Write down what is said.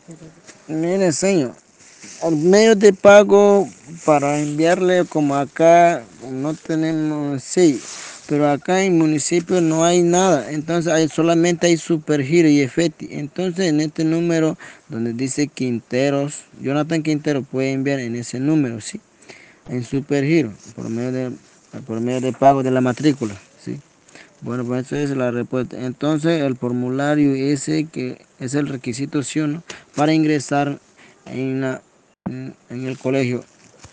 Mire, señor, el medio de pago para enviarle como acá no tenemos, sí, pero acá en el municipio no hay nada, entonces solamente hay Supergiro y Efecti. Entonces en este número donde dice Quinteros, Jonathan Quintero puede enviar en ese número, sí, en Supergiro, por medio de pago de la matrícula, sí. Bueno, pues esa es la respuesta. Entonces, el formulario ese que es el requisito, ¿sí o no?, para ingresar en el colegio.